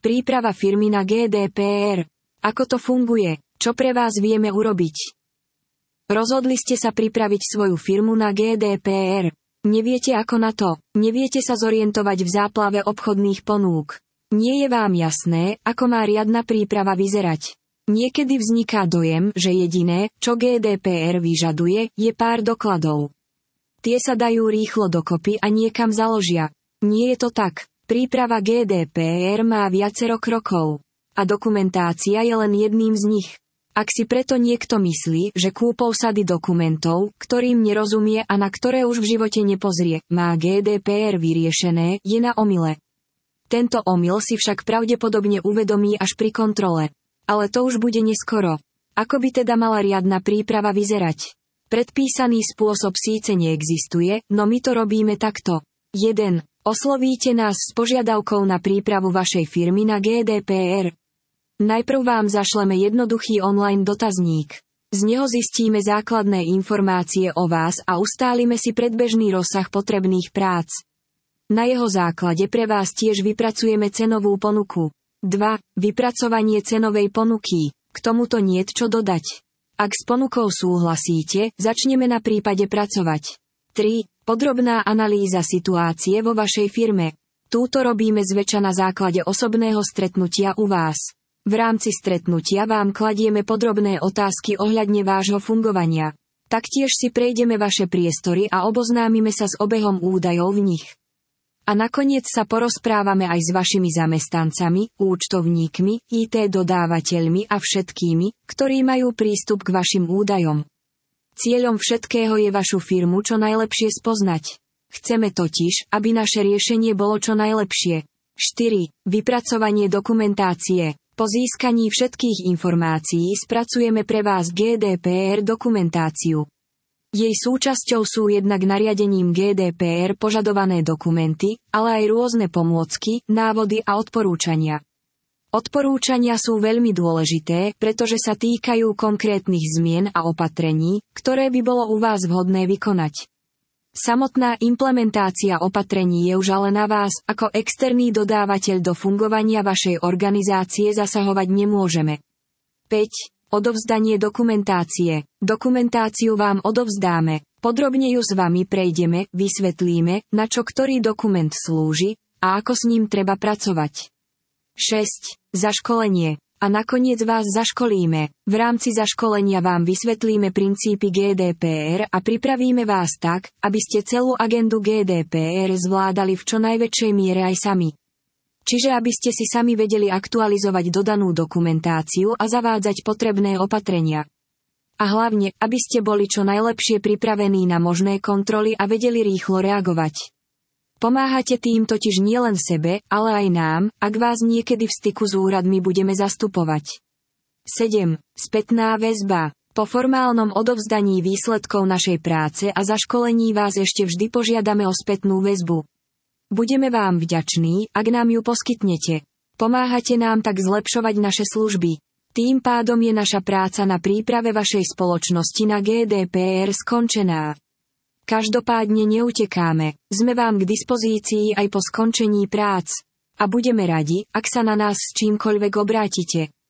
Príprava firmy na GDPR. Ako to funguje? Čo pre vás vieme urobiť? Rozhodli ste sa pripraviť svoju firmu na GDPR. Neviete ako na to, neviete sa zorientovať v záplave obchodných ponúk. Nie je vám jasné, ako má riadna príprava vyzerať. Niekedy vzniká dojem, že jediné, čo GDPR vyžaduje, je pár dokladov. Tie sa dajú rýchlo dokopy a niekam založia. Nie je to tak. Príprava GDPR má viacero krokov. A dokumentácia je len jedným z nich. Ak si preto niekto myslí, že kúpou sady dokumentov, ktorým nerozumie a na ktoré už v živote nepozrie, má GDPR vyriešené, je na omyle. Tento omyl si však pravdepodobne uvedomí až pri kontrole. Ale to už bude neskoro. Ako by teda mala riadna príprava vyzerať? Predpísaný spôsob síce neexistuje, no my to robíme takto. 1. Oslovíte nás s požiadavkou na prípravu vašej firmy na GDPR. Najprv vám zašleme jednoduchý online dotazník. Z neho zistíme základné informácie o vás a ustálime si predbežný rozsah potrebných prác. Na jeho základe pre vás tiež vypracujeme cenovú ponuku. 2. Vypracovanie cenovej ponuky. K tomuto niet čo dodať. Ak s ponukou súhlasíte, začneme na prípade pracovať. 3. Podrobná analýza situácie vo vašej firme. Túto robíme zväčša na základe osobného stretnutia u vás. V rámci stretnutia vám kladieme podrobné otázky ohľadne vášho fungovania. Taktiež si prejdeme vaše priestory a oboznámime sa s obehom údajov v nich. A nakoniec sa porozprávame aj s vašimi zamestnancami, účtovníkmi, IT dodávateľmi a všetkými, ktorí majú prístup k vašim údajom. Cieľom všetkého je vašu firmu čo najlepšie spoznať. Chceme totiž, aby naše riešenie bolo čo najlepšie. 4. Vypracovanie dokumentácie. Po získaní všetkých informácií spracujeme pre vás GDPR dokumentáciu. Jej súčasťou sú jednak nariadením GDPR požadované dokumenty, ale aj rôzne pomôcky, návody a odporúčania. Odporúčania sú veľmi dôležité, pretože sa týkajú konkrétnych zmien a opatrení, ktoré by bolo u vás vhodné vykonať. Samotná implementácia opatrení je už ale na vás, ako externý dodávateľ do fungovania vašej organizácie zasahovať nemôžeme. 5. Odovzdanie dokumentácie. Dokumentáciu vám odovzdáme, podrobne ju s vami prejdeme, vysvetlíme, na čo ktorý dokument slúži a ako s ním treba pracovať. 6. Zaškolenie. A nakoniec vás zaškolíme. V rámci zaškolenia vám vysvetlíme princípy GDPR a pripravíme vás tak, aby ste celú agendu GDPR zvládali v čo najväčšej miere aj sami. Čiže aby ste si sami vedeli aktualizovať dodanú dokumentáciu a zavádzať potrebné opatrenia. A hlavne, aby ste boli čo najlepšie pripravení na možné kontroly a vedeli rýchlo reagovať. Pomáhate tým totiž nielen sebe, ale aj nám, ak vás niekedy v styku s úradmi budeme zastupovať. 7. Spätná väzba. Po formálnom odovzdaní výsledkov našej práce a zaškolení vás ešte vždy požiadame o spätnú väzbu. Budeme vám vďační, ak nám ju poskytnete. Pomáhate nám tak zlepšovať naše služby. Tým pádom je naša práca na príprave vašej spoločnosti na GDPR skončená. Každopádne neutekáme, sme vám k dispozícii aj po skončení prác. A budeme radi, ak sa na nás s čímkoľvek obrátite.